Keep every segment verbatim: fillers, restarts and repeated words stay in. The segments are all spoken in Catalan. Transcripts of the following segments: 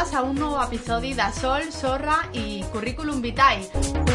benvingudes a un nou episodi de Sol, Sorra i Currículum Vitae.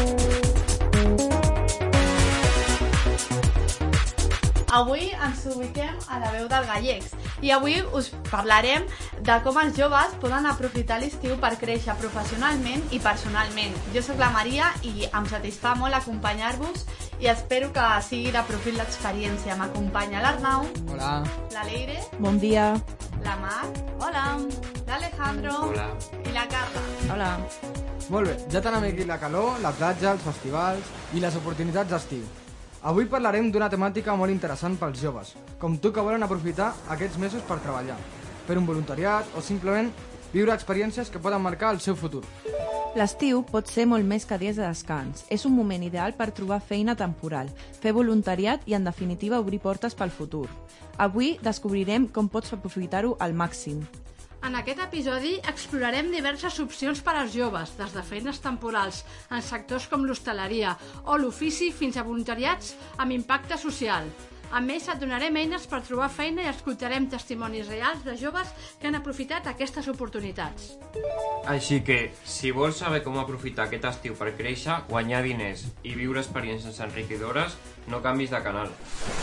Avui ens ubiquem a la veu del Gallecs i avui us parlarem de com els joves poden aprofitar l'estiu per créixer professionalment i personalment. Jo sóc la Maria i em satisfà molt acompanyar-vos i espero que sigui de profit l'experiència. M'acompanya l'Arnau. Hola. La Leire. Bon dia. La Mar. Hola. L'Alejandro. Hola. I la Carla. Hola. Molt bé, ja tenim aquí la calor, la platja, els festivals i les oportunitats d'estiu. Avui parlarem d'una temàtica molt interessant pels joves, com tu que volen aprofitar aquests mesos per treballar, fer un voluntariat o simplement viure experiències que poden marcar el seu futur. L'estiu pot ser molt més que dies de descans. És un moment ideal per trobar feina temporal, fer voluntariat i, en definitiva, obrir portes pel futur. Avui descobrirem com pots aprofitar-ho al màxim. En aquest episodi explorarem diverses opcions per als joves, des de feines temporals en sectors com l'hostaleria o l'ofici fins a voluntariats amb impacte social. A més, et donarem eines per trobar feina i escoltarem testimonis reals de joves que han aprofitat aquestes oportunitats. Així que, si vols saber com aprofitar aquest estiu per créixer, guanyar diners i viure experiències enriquidores, no canvis de canal.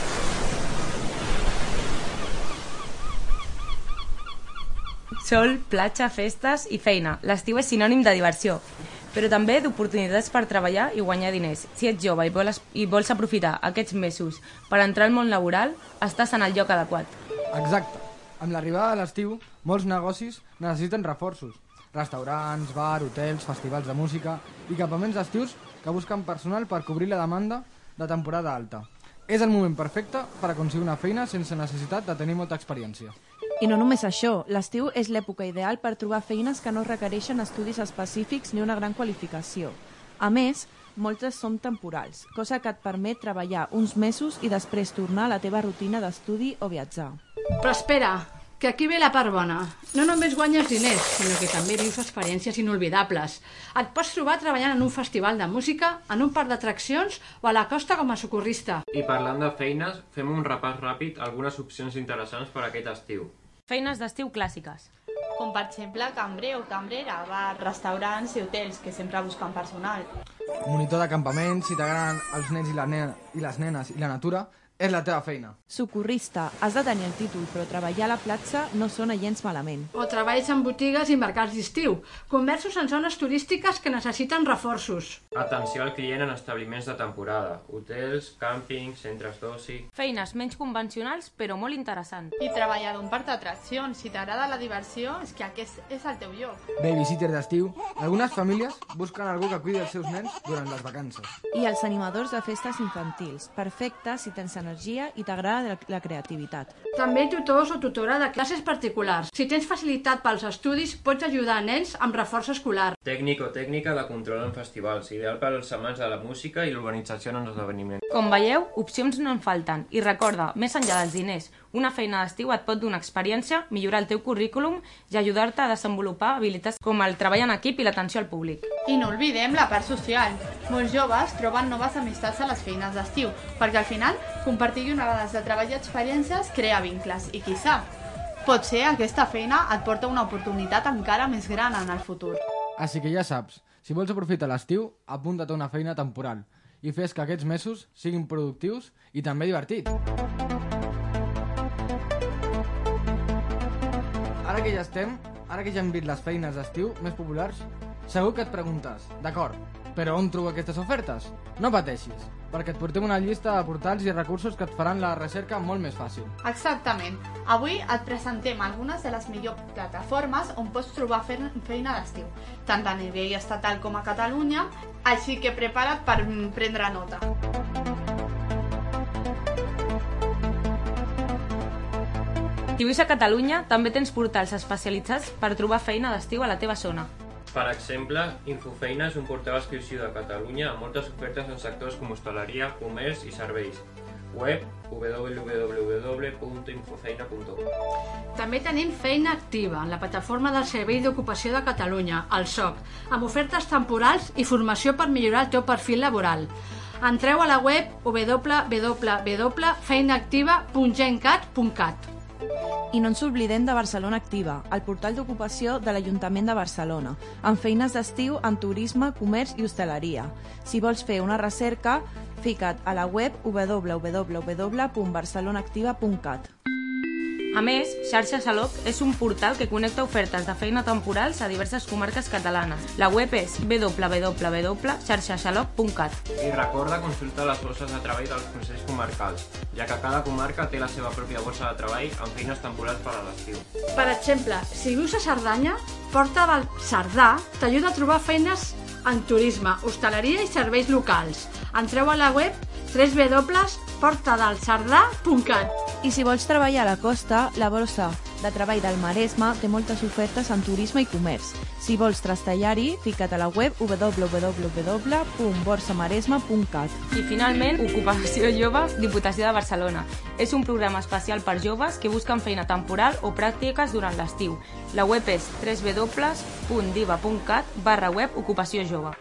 Sol, platja, festes i feina. L'estiu és sinònim de diversió, però també d'oportunitats per treballar i guanyar diners. Si ets jove i vols, i vols aprofitar aquests mesos per entrar al món laboral, estàs en el lloc adequat. Exacte. Amb l'arribada de l'estiu, molts negocis necessiten reforços. Restaurants, bar, hotels, festivals de música i campaments d'estius que busquen personal per cobrir la demanda de temporada alta. És el moment perfecte per aconseguir una feina sense necessitat de tenir molta experiència. I no només això, l'estiu és l'època ideal per trobar feines que no requereixen estudis específics ni una gran qualificació. A més, moltes són temporals, cosa que et permet treballar uns mesos i després tornar a la teva rutina d'estudi o viatjar. Però espera, que aquí ve la part bona. No només guanyes diners, sinó que també vius experiències inolvidables. Et pots trobar treballant en un festival de música, en un parc d'atraccions o a la costa com a socorrista. I parlant de feines, fem un repàs ràpid a algunes opcions interessants per a aquest estiu. Feines d'estiu clàssiques. Com per exemple cambrer o cambrera, bar, restaurants i hotels que sempre busquen personal. Monitor de campaments, si t'agraden els nens i, la nena, i les nenes i la natura, és la teva feina. Socorrista, has de tenir el títol, però treballar a la platja no sona gens malament. O treballs en botigues i mercats d'estiu. Conversos en zones turístiques que necessiten reforços. Atenció al client en establiments de temporada, hotels, càmpings, centres d'oci... Feines menys convencionals, però molt interessants. I treballar d'un parc d'atraccions. Si t'agrada la diversió, és que aquest és el teu lloc. Babysitter d'estiu. Algunes famílies busquen algú que cuidi els seus nens durant les vacances. I els animadors de festes infantils. Perfecte si tens energia i t'agrada la creativitat. També tutors o tutora de classes particulars. Si tens facilitat pels estudis, pots ajudar a nens amb reforç escolar. Tècnic o tècnica de control en festivals, ideal per als amants de la música i l'organització en els esdeveniments. Com veieu, opcions no en falten. I recorda, més enllà dels diners, una feina d'estiu et pot donar experiència, millorar el teu currículum i ajudar-te a desenvolupar habilitats com el treball en equip i l'atenció al públic. I no oblidem la part social. Molts joves troben noves amistats a les feines d'estiu, perquè al final compartir onades de treball i experiències crea vincles i qui sap, potser aquesta feina et porta una oportunitat encara més gran en el futur. Així que ja saps, si vols aprofitar l'estiu, apunta't a una feina temporal i fes que aquests mesos siguin productius i també divertits. Ara que ja estem, ara que ja hem vist les feines d'estiu més populars, segur que et preguntes, d'acord, però on trobo aquestes ofertes? No pateixis, perquè et portem una llista de portals i recursos que et faran la recerca molt més fàcil. Exactament. Avui et presentem algunes de les millors plataformes on pots trobar feina d'estiu, tant a nivell estatal com a Catalunya, així que prepara't per prendre nota. Si vius a Catalunya, també tens portals especialitzats per trobar feina d'estiu a la teva zona. Per exemple, Infofeina és un portal exclusiu de Catalunya amb moltes ofertes en sectors com hostaleria, comerç i serveis. Web w w w punt infofeina punt com. També tenim Feina Activa, la plataforma del Servei d'Ocupació de Catalunya, el S O C, amb ofertes temporals i formació per millorar el teu perfil laboral. Entreu a la web w w w punt feina activa punt gencat punt cat. I no ens oblidem de Barcelona Activa, el portal d'ocupació de l'Ajuntament de Barcelona, amb feines d'estiu en turisme, comerç i hostaleria. Si vols fer una recerca, fica't a la web w w w punt barcelonaactiva punt cat. A més, Xarxa Xaloc és un portal que connecta ofertes de feina temporals a diverses comarques catalanes. La web és w w w punt xarxa xaloc punt cat. I recorda consultar les borses de treball dels consells comarcals, ja que cada comarca té la seva pròpia borsa de treball amb feines temporals per a l'estiu. Per exemple, si vius a Cerdanya, Porta del Cerdà t'ajuda a trobar feines en turisme, hostaleria i serveis locals. Entreu a la web w w w punt porta del cerdà punt cat. I si vols treballar a la costa, la Borsa de Treball del Maresme té moltes ofertes en turisme i comerç. Si vols trastellar-hi, fica't a la web w w w punt borsa maresme punt cat. I finalment, Ocupació Jove, Diputació de Barcelona. És un programa especial per joves que busquen feina temporal o pràctiques durant l'estiu. La web és w w w punt diva punt cat barra web ocupació jove.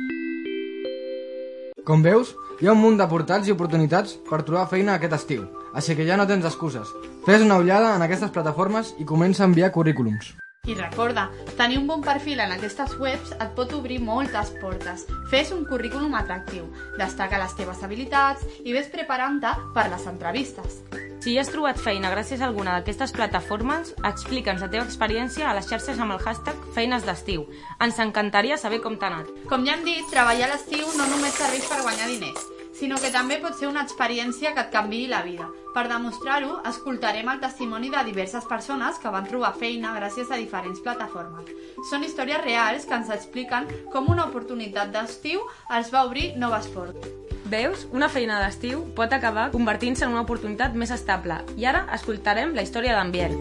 Com veus, hi ha un munt de portals i oportunitats per trobar feina aquest estiu, així que ja no tens excuses. Fes una ullada en aquestes plataformes i comença a enviar currículums. I recorda, tenir un bon perfil en aquestes webs et pot obrir moltes portes. Fes un currículum atractiu, destaca les teves habilitats i ves preparant-te per les entrevistes. Si ja has trobat feina gràcies a alguna d'aquestes plataformes, explica'ns la teva experiència a les xarxes amb el hashtag Feines d'estiu. Ens encantaria saber com t'ha anat. Com ja hem dit, treballar a l'estiu no només serveix per guanyar diners, sinó que també pot ser una experiència que et canviï la vida. Per demostrar-ho, escoltarem el testimoni de diverses persones que van trobar feina gràcies a diferents plataformes. Són històries reals que ens expliquen com una oportunitat d'estiu els va obrir noves portes. Veus? Una feina d'estiu pot acabar convertint-se en una oportunitat més estable. I ara escoltarem la història d'en Biel.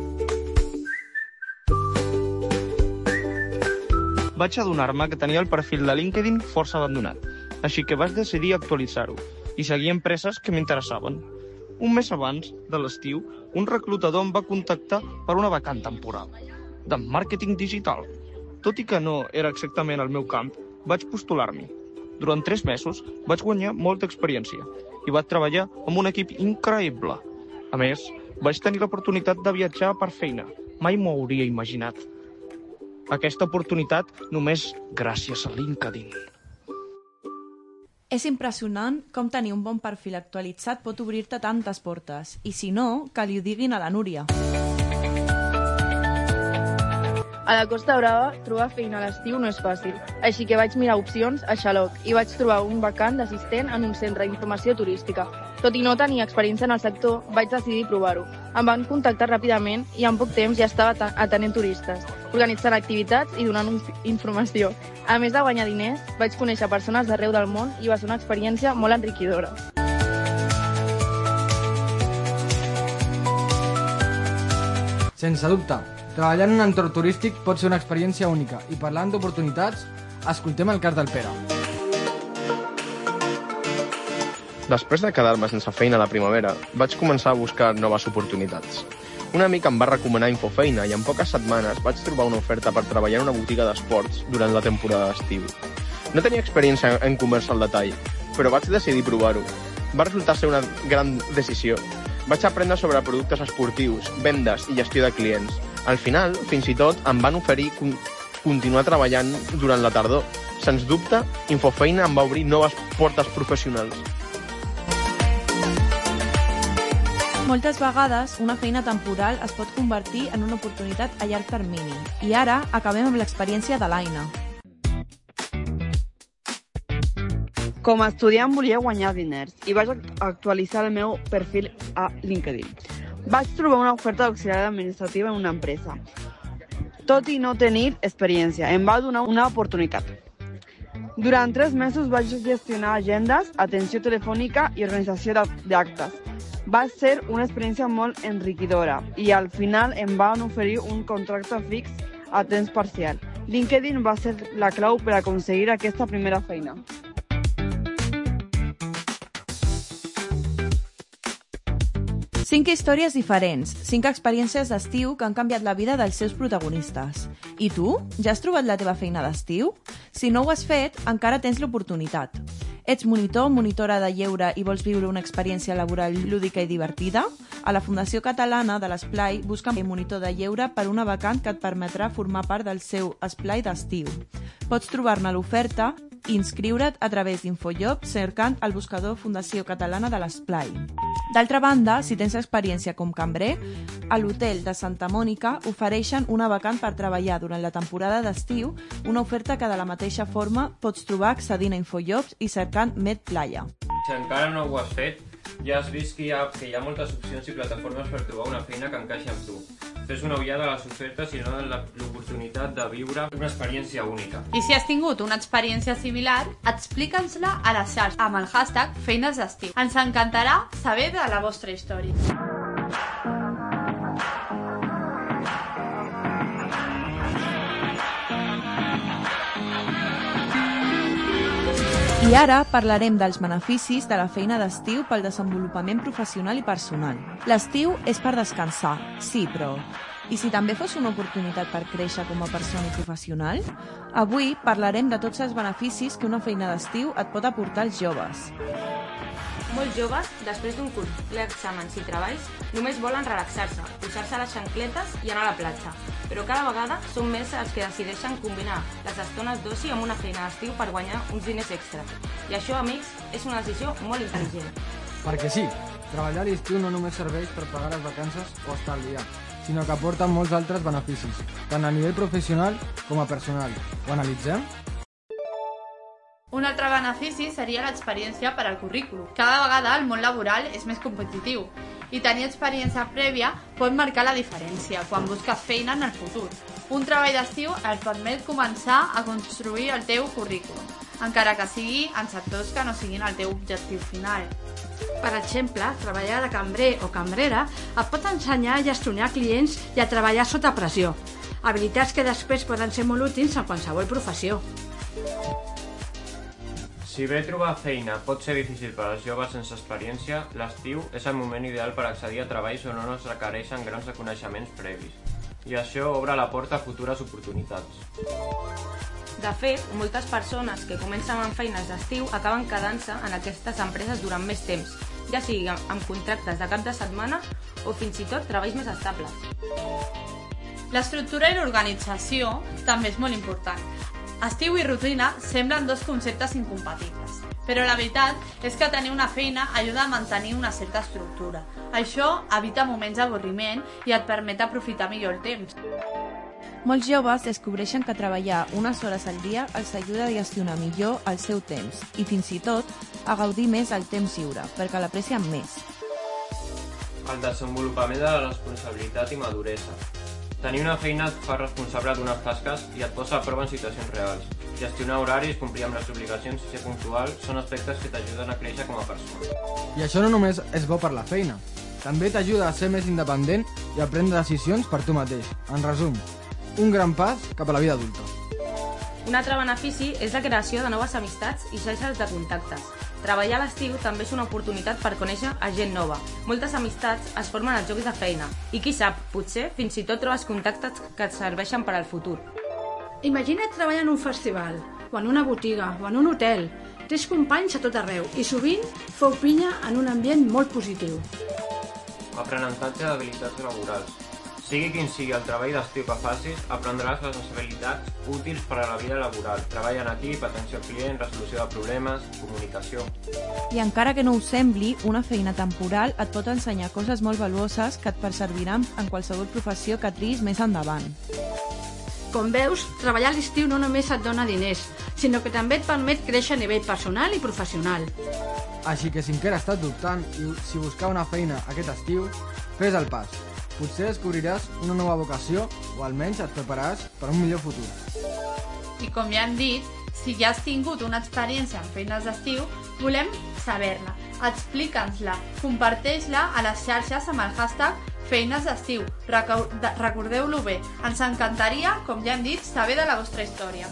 Vaig adonar-me que tenia el perfil de LinkedIn força abandonat, així que vaig decidir actualitzar-ho i seguir empreses que m'interessaven. Un mes abans de l'estiu, un reclutador em va contactar per una vacant temporal de màrqueting digital. Tot i que no era exactament el meu camp, vaig postular-m'hi. Durant tres mesos vaig guanyar molta experiència i vaig treballar amb un equip increïble. A més, vaig tenir l'oportunitat de viatjar per feina. Mai m'ho hauria imaginat. Aquesta oportunitat només gràcies a LinkedIn. És impressionant com tenir un bon perfil actualitzat pot obrir-te tantes portes. I si no, que li ho diguin a la Núria. A la Costa Brava, trobar feina a l'estiu no és fàcil, així que vaig mirar opcions a Xaloc i vaig trobar un vacant d'assistent en un centre d'informació turística. Tot i no tenir experiència en el sector, vaig decidir provar-ho. Em van contactar ràpidament i en poc temps ja estava atenent turistes, organitzant activitats i donant informació. A més de guanyar diners, vaig conèixer persones d'arreu del món i va ser una experiència molt enriquidora. Sense dubte, treballar en un entorn turístic pot ser una experiència única i parlant d'oportunitats, escoltem el cas del Pere. Després de quedar-me sense feina a la primavera, vaig començar a buscar noves oportunitats. Un amic em va recomanar Infofeina i en poques setmanes vaig trobar una oferta per treballar en una botiga d'esports durant la temporada d'estiu. No tenia experiència en comerç al detall, però vaig decidir provar-ho. Va resultar ser una gran decisió. Vaig aprendre sobre productes esportius, vendes i gestió de clients. Al final, fins i tot, em van oferir con- continuar treballant durant la tardor. Sens dubte, Infofeina em va obrir noves portes professionals. Moltes vegades, una feina temporal es pot convertir en una oportunitat a llarg termini. I ara acabem amb l'experiència de l'Aina. Com a estudiant volia guanyar diners i vaig actualitzar el meu perfil a LinkedIn. Vaig trobar una oferta d'auxiliar administrativa en una empresa. Tot i no tenir experiència, em va donar una oportunitat. Durant tres mesos vaig gestionar agendes, atenció telefònica i organització d'actes. Va ser una experiència molt enriquidora i al final em van oferir un contracte fix a temps parcial. LinkedIn va ser la clau per aconseguir aquesta primera feina. Cinc històries diferents, cinc experiències d'estiu que han canviat la vida dels seus protagonistes. I tu? Ja has trobat la teva feina d'estiu? Si no ho has fet, encara tens l'oportunitat. Ets monitor, monitora de lleure i vols viure una experiència laboral lúdica i divertida? A la Fundació Catalana de l'Esplai busquen un monitor de lleure per una vacant que et permetrà formar part del seu esplai d'estiu. Pots trobar-ne l'oferta i inscriure't a través d'Infojob cercant el buscador Fundació Catalana de l'Esplai. D'altra banda, si tens experiència com cambrer, a l'hotel de Santa Mònica ofereixen una vacant per treballar durant la temporada d'estiu, una oferta que de la mateixa forma pots trobar accedint a Infojobs i cercant MedPlaya. Si encara no ho has fet, ja has vist que hi ha, que hi ha moltes opcions i plataformes per trobar una feina que encaixi amb tu. Fes una ullada a les ofertes i no l'oportunitat de viure una experiència única. I si has tingut una experiència similar, explica'ns-la a les xarxes amb el hashtag Feines d'Estiu. Ens encantarà saber de la vostra història. I ara parlarem dels beneficis de la feina d'estiu pel desenvolupament professional i personal. L'estiu és per descansar, sí, però... I si també fos una oportunitat per créixer com a persona i professional? Avui parlarem de tots els beneficis que una feina d'estiu et pot aportar als joves. Molts joves, després d'un curs ple d'exàmens i treballs, només volen relaxar-se, posar-se les xancletes i anar a la platja. Però cada vegada són més els que decideixen combinar les estones d'oci amb una feina d'estiu per guanyar uns diners extra. I això, amics, és una decisió molt intel·ligent. Perquè sí, treballar a l'estiu no només serveix per pagar les vacances o estar al dia, sinó que aporta molts altres beneficis, tant a nivell professional com a personal. Ho analitzem? Un altre benefici seria l'experiència per al currículum. Cada vegada el món laboral és més competitiu i tenir experiència prèvia pot marcar la diferència quan busques feina en el futur. Un treball d'estiu et permet començar a construir el teu currículum, encara que sigui en sectors que no siguin el teu objectiu final. Per exemple, treballar de cambrer o cambrera et pot ensenyar a gestionar clients i a treballar sota pressió, habilitats que després poden ser molt útils en qualsevol professió. Si bé trobar feina pot ser difícil per als joves sense experiència, l'estiu és el moment ideal per accedir a treballs on no es requereixen grans coneixements previs. I això obre la porta a futures oportunitats. De fet, moltes persones que comencen amb feines d'estiu acaben quedant-se en aquestes empreses durant més temps, ja sigui amb contractes de cap de setmana o fins i tot treballs més estables. L'estructura i l'organització també és molt important. Estiu i rutina semblen dos conceptes incompatibles, però la veritat és que tenir una feina ajuda a mantenir una certa estructura. Això evita moments d'avorriment i et permet aprofitar millor el temps. Molts joves descobreixen que treballar unes hores al dia els ajuda a gestionar millor el seu temps i fins i tot a gaudir més del temps lliure, perquè l'aprecien més. El desenvolupament de la responsabilitat i maduresa. Tenir una feina et fa responsable d'unes tasques i et posa a prova en situacions reals. Gestionar horaris, complir amb les obligacions i ser puntual són aspectes que t'ajuden a créixer com a persona. I això no només és bo per la feina, també t'ajuda a ser més independent i a prendre decisions per tu mateix. En resum, un gran pas cap a la vida adulta. Un altre benefici és la creació de noves amistats i xarxes de contactes. Treballar a l'estiu també és una oportunitat per conèixer a gent nova. Moltes amistats es formen als jocs de feina i qui sap, potser fins i tot trobes contactes que et serveixen per al futur. Imagina't treballar en un festival, o en una botiga, o en un hotel. Tens companys a tot arreu i sovint feu pinya en un ambient molt positiu. Aprenentatge d'habilitats laborals. Sigui quin sigui el treball d'estiu que facis, aprendràs les habilitats útils per a la vida laboral. Treball en equip, atenció al client, resolució de problemes, comunicació. I encara que no us sembli, una feina temporal et pot ensenyar coses molt valuoses que et serviran en qualsevol professió que triïs més endavant. Com veus, treballar a l'estiu no només et dona diners, sinó que també et permet créixer a nivell personal i professional. Així que si encara estàs dubtant i si buscar una feina aquest estiu, fes el pas. Potser descobriràs una nova vocació o almenys et prepararàs per un millor futur. I com ja hem dit, si ja has tingut una experiència en feines d'estiu, volem saber-la. Explica'ns-la, comparteix-la a les xarxes amb el hashtag Feines d'Estiu. Recordeu-lo bé, ens encantaria, com ja hem dit, saber de la vostra història.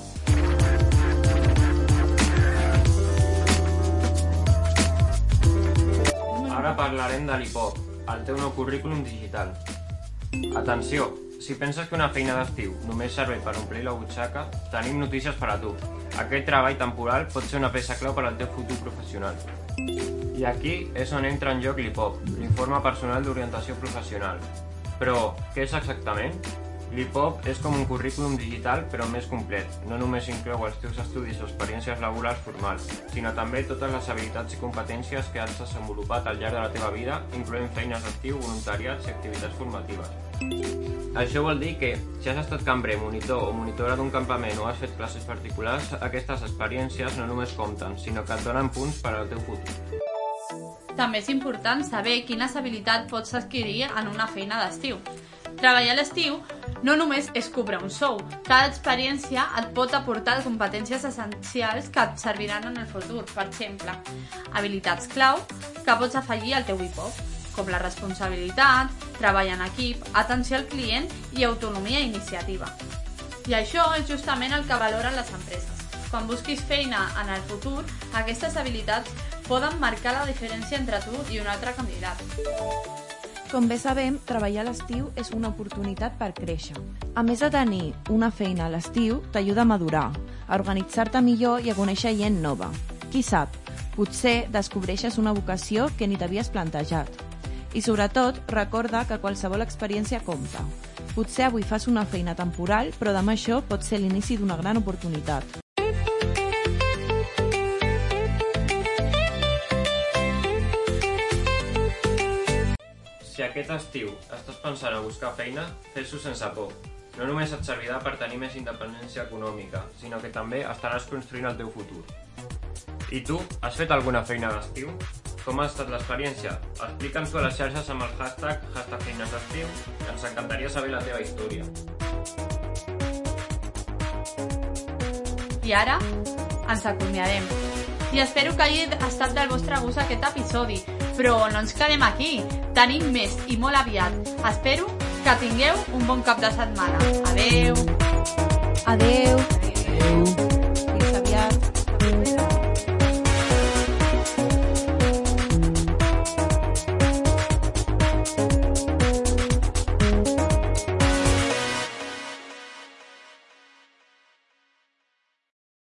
Ara parlarem de l'I P O, el teu nou currículum digital. Atenció! Si penses que una feina d'estiu només serveix per omplir la butxaca, tenim notícies per a tu. Aquest treball temporal pot ser una peça clau per al teu futur professional. I aquí és on entra en joc l'I P O P, l'Informe Personal d'Orientació Professional. Però, què és exactament? L'I P O P és com un currículum digital però més complet. No només inclou els teus estudis o experiències laborals formals, sinó també totes les habilitats i competències que has desenvolupat al llarg de la teva vida, incloent feines d'estiu, voluntariats i activitats formatives. Això vol dir que, si has estat cambrer, monitor o monitora d'un campament o has fet classes particulars, aquestes experiències no només compten, sinó que et donen punts per al teu futur. També és important saber quines habilitats pots adquirir en una feina d'estiu. Treballar a l'estiu no només és cobrar un sou. Cada experiència et pot aportar competències essencials que et serviran en el futur. Per exemple, habilitats clau que pots afegir al teu I P O P, com la responsabilitat, treball en equip, atenció al client i autonomia i iniciativa. I això és justament el que valoren les empreses. Quan busquis feina en el futur, aquestes habilitats poden marcar la diferència entre tu i un altre candidat. Com bé sabem, treballar a l'estiu és una oportunitat per créixer. A més de tenir una feina a l'estiu, t'ajuda a madurar, a organitzar-te millor i a conèixer gent nova. Qui sap, potser descobreixes una vocació que ni t'havies plantejat. I sobretot, recorda que qualsevol experiència compta. Potser avui fas una feina temporal, però demà això pot ser l'inici d'una gran oportunitat. Si aquest estiu estàs pensant a buscar feina, fes-ho sense por. No només et servirà per tenir més independència econòmica, sinó que també estaràs construint el teu futur. I tu, has fet alguna feina d'estiu? Com ha estat l'experiència? Explica'ns-ho a les xarxes amb el hashtag hashtag feines d'estiu. Ens encantaria saber la teva història. I ara ens acomiadem. I espero que hagi estat del vostre gust aquest episodi. Però no ens quedem aquí. Tenim més i molt aviat. Espero que tingueu un bon cap de setmana. Adeu! Adeu! Adeu!